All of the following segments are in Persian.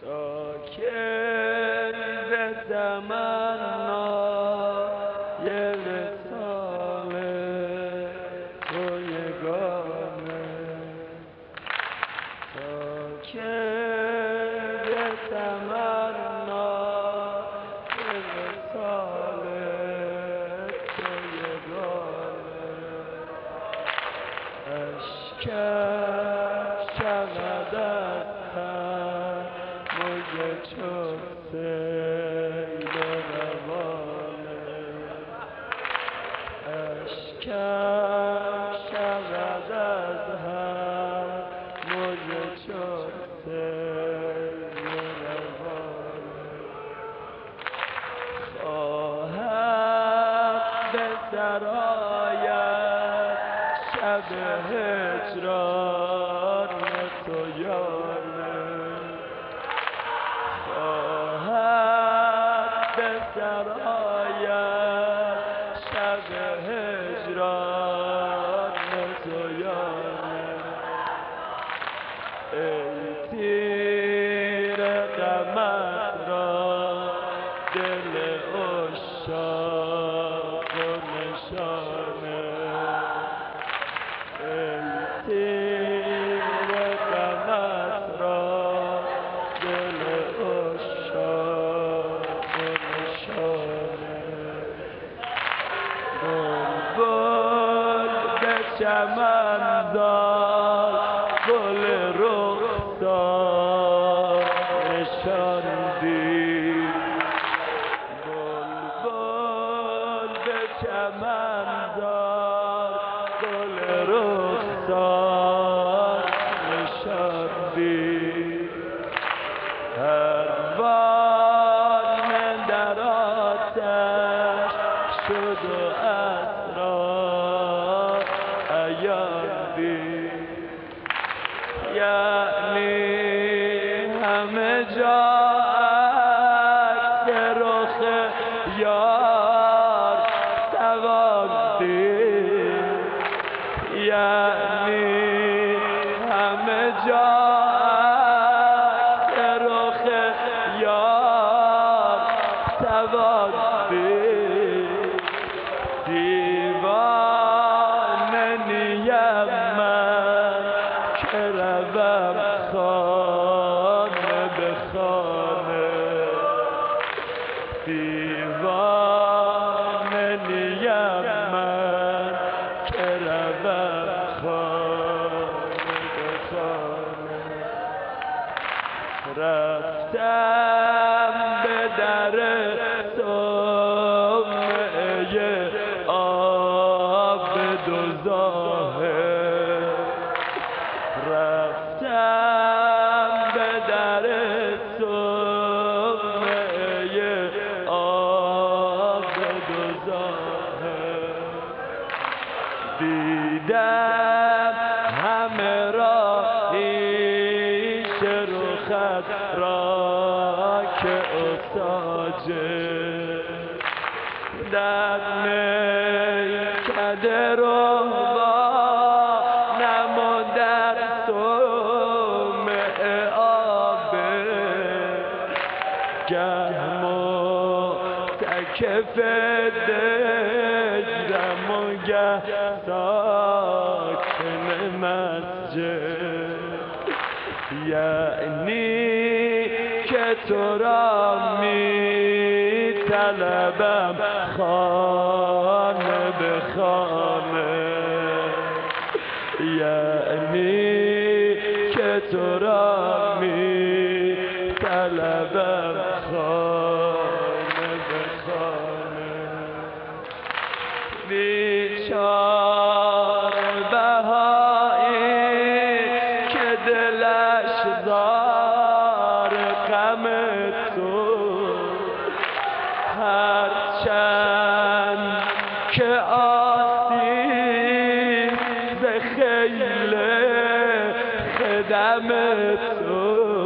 ساکن به تمنای وصال تو یگانه ساکن به تمنای وصال تو یگانه اشکم شود از هم موج چون سیل روانه اشکم شود از هم موج چون سیل روانه خواهم به سرایت شب هجران تو یانه خواهم به سرایت شب هجران تو یانه ای تیر غمت را دل عشاق و نشانه ای تیر غمت را دل عشاق و نشانه بلبل به چمن زار گل رخسار نشاندی بلبل به چمن زار گل رخسار نشاندی پروانه در آتش شد و اسرار عیاندی یعنی همه جا عکس رخ یار تواندی یعنی همه جا عکس رخ یار تواندی دیوانه نیم من که روم خانه به خانه دیوانه نیم من که روم خانه به خانه رفتم به در صومعه آب دوزاخه رفتم به در صومعه آب دوزاخه دیدم همه را ایش رخت را که اساجه در میکده روانم و در صومعه آبه گه معتکف دجرم و گه ساکن مسجد یعنی که تو را می طلبم خانه به خانه یعنی که تو را می طلبم خانه به خانه بیچاره بهایی که دلش زار غم تو هرچند که آسیب ز خیل خدم تو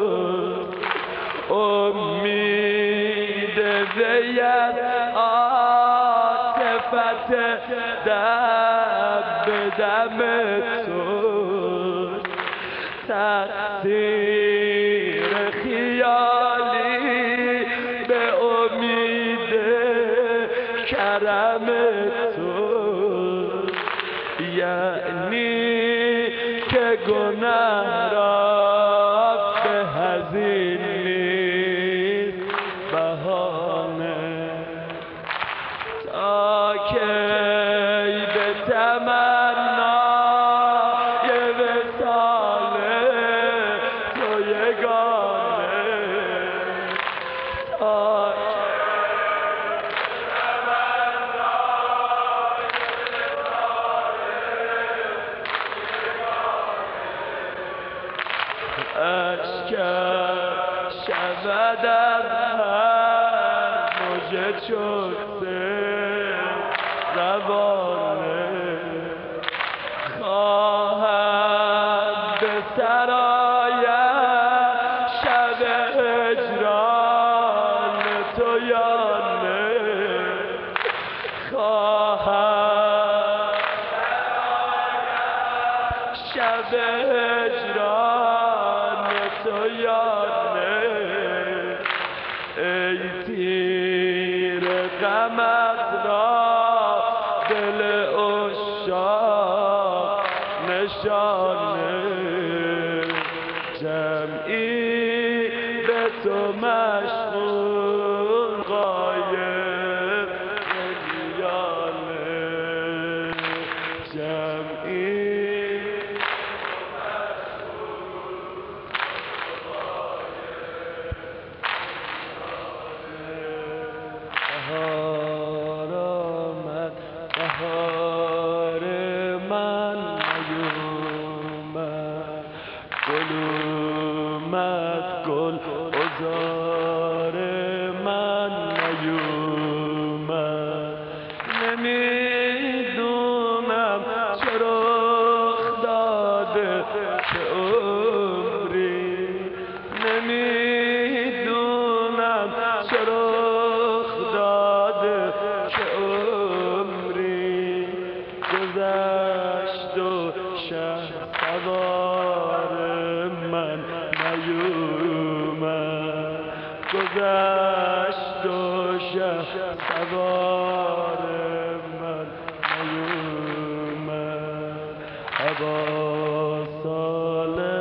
امید ویت عاطفت دم به دم تو تقصیر خیال نی که گناه را به هزین نیست بهانه تا کی به تمنای وصال تو یگانه تا اشکر شود از هر موجه چوسه زبانه خواهد به سرایت شب هجران تو یا نه خواهد شب هجران تو یا نه ای تیر غمت را دل عشاق نشانه جمعی به تو مشغول غایب میانه جمعی بهار آمد بهار من نیومد گل اومد گل عذار من نیومد نمیدونم چه رخ داده چه عمری نمیدونم چه رخ داده چه عمری گذشت و شهسوار من نیومد گذشت و شهسوار من نیومد هوا سال